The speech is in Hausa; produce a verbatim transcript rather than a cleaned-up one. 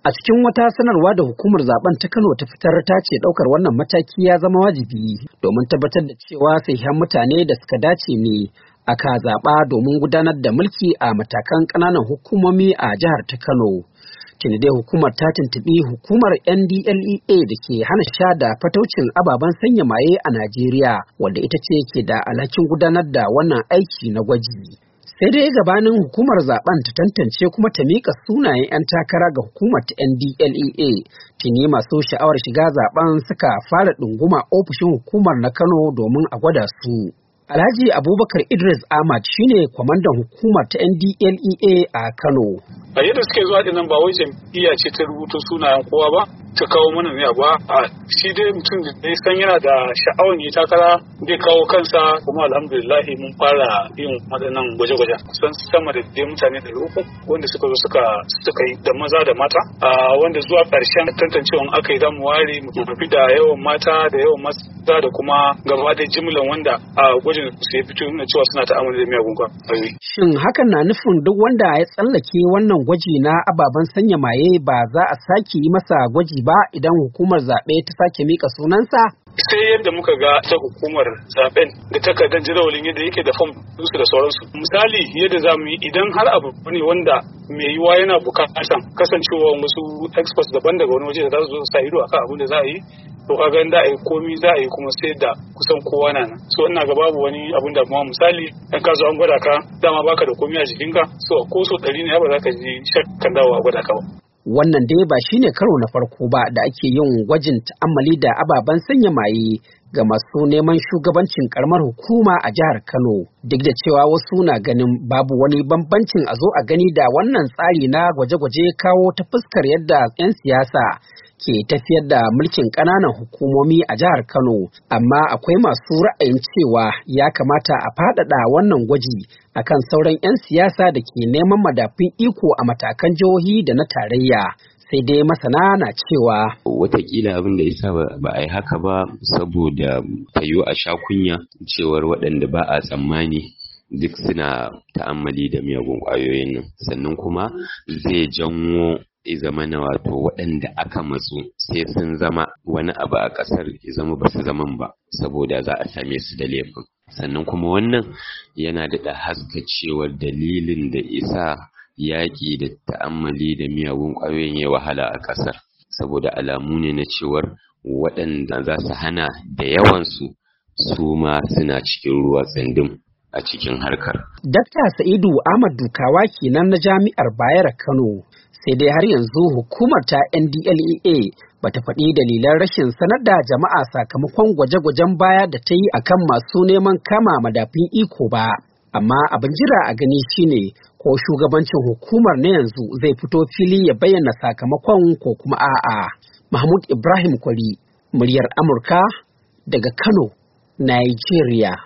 A cikin wata sanarwa da hukumar zaben ta Kano ta fitar ta ce ɗaukar wannan mataki ya zama wajibi domin tabbatar da cewa sahihan mutane da suka dace ne aka zaɓa domin gudanar da mulki a matakan ƙananan hukumomi a jihar ta Kano. Tuni dai hukumar ta tuntuɓi hukumar N D L E A da ke hana sha da fataucin ababen sanya maye a Najeriya, wanda ita ce ke da alhakin gudanar da wannan aiki na gwaji. Sai dai gabanin hukumar zaben ta tantance kuma ta miƙa sunayen 'yan takara ga hukumar ta N D L E A, tuni masu sha'awar shiga zaben suka fara ɗunguma ofishin hukumar na Kano domin a gwada su. Alhaji Abubakar Idris Ahmad shine kwamandan hukumar ta N D L E A a Kano. A yadda suke zuwa dinnan ba wai jam'iyya ce ta rubuta sunayen kowa ba, ta kawo mana ne ba, a shi dai mutum da ya san yana da sha'awar yi takara zai kawo kansa, kuma alhamdulillah mun fara yin waɗannan gwaje-gwaje kusan sama da dai mutane da uku wanda suka zo suka suka yi da maza da mata, a wanda zuwa ƙarshen tantancewan aka yi zamu ware mu tafi da yawan mata da yawan maza da kuma gaba da jimlan wanda a gwajin su ya fito nuna cewa suna ta'amuli da miyagun kwayoyi. Shin hakan na nufin duk wanda ya tsallake wannan gwaji na ababen sanya maye ba za a sake yi masa gwaji ba idan hukumar zaɓe ta sake mika sunansa? Sai yadda muka ga ta hukumar zaben da takardar jadawalin yadda yake da fam su da sauransu. Misali yadda za mu yi idan har abu ne wanda mai yiwuwa yana bukatan kasancewa wasu experts daban daga wani waje da za su zo sa ido akan abin da za a yi, to kaga da a yi komi za a yi kuma sai da kusan kowa na nan. So ina ga babu wani abun da kuma misali in ka zo an gwada ka dama baka da komi a jikinka, so ko so ɗari ne ba za ka ji shakkan dawo a gwada ka ba. Wannan dai ba shine karo na farko ba da ake yin gwajin ta'ammali da ababen sanya maye ga masu neman shugabancin karamar hukuma a jihar Kano, duk da cewa wasu na ganin babu wani bambancin a zo a gani da wannan tsari na gwaje-gwaje kawo ta fuskar yadda 'yan siyasa ke tafiyar da mulkin ƙananan hukumomi a jihar Kano, amma akwai masu ra'ayin cewa ya kamata a faɗaɗa wannan gwaji akan sauran 'yan siyasa da ke neman madafun iko a matakan jihohi da na tarayya. Sai dai masana na cewa watakila abin da yasa ba a yi haka ba saboda tayo a sha kunya cewar waɗanda ba a tsammani duk suna ta'ammali da miyagun ƙwayoyin nan, sannan kuma zai janwo zama na wato waɗanda aka matsu sai sun zama wani abu a ƙasar ya zama ba su zaman ba saboda za a same su da laifin. Sannan kuma wannan yana daɗa haska cewar dalilin da isa yaƙi da ta'ammali da miyagun ƙwayoyin ya wahala a ƙasar, saboda alamu ne na cewar waɗanda za su hana da yawansu su ma suna cikin ruwa tsindin a cikin harkar. Dakta Sa'idu Ahmad Dukawa kenan na Jami'ar Bayero Kano. Sai dai har yanzu hukumar ta N D L E A bata faɗi dalilan rashin sanar da jama'a sakamakon gwaje-gwajen baya da ta yi akan masu neman kama madafin iko ba. Amma abin jira a gani shine ko shugabancin hukumar na yanzu zai fito fili ya bayyana sakamakon ko kuma a'a. Mahmud Ibrahim Kwari, muryar Amurka daga Kano, Nigeria.